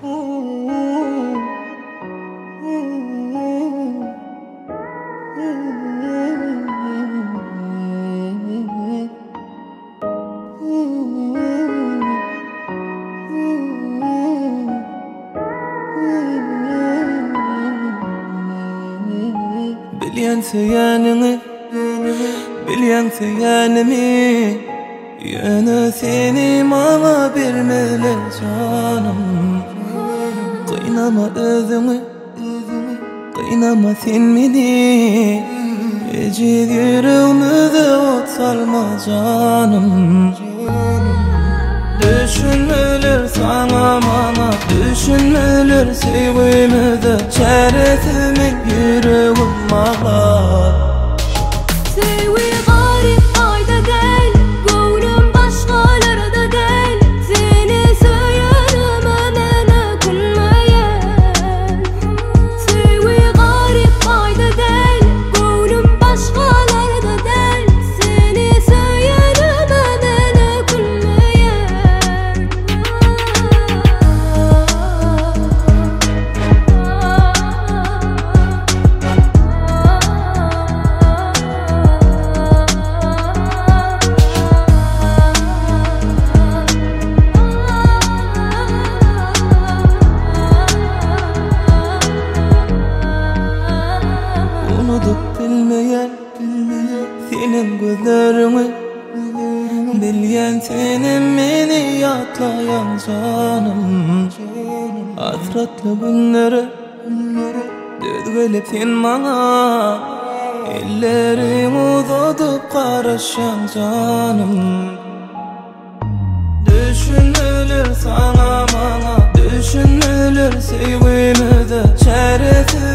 Bilyen seyanını, bilyen seyanımı, yana seni bana vermeli canım. Kıynama özümü, kıynama sen beni, ece yüreğimize ot salma canım. Düşünmeler sana bana, düşünmeler sevgimize, çaresimin yüreğim ağlar. Sevgi garip ayda değil, gönlüm başkalarda değil. Seni söylerim önüne gülmeyen. Sevgi garip ayda değil, gönlüm başkalarda değil. Seni söylerim önüne gülmeyen. Unutup bilmeyen senin gözlerini, bilyen senin beni yatlayan canım. Hasretli günleri düzgülüp sen bana, ellerim uzatıp karışan canım. Düşünmeler sana bana, düşünmeler sevgimize, çaresiz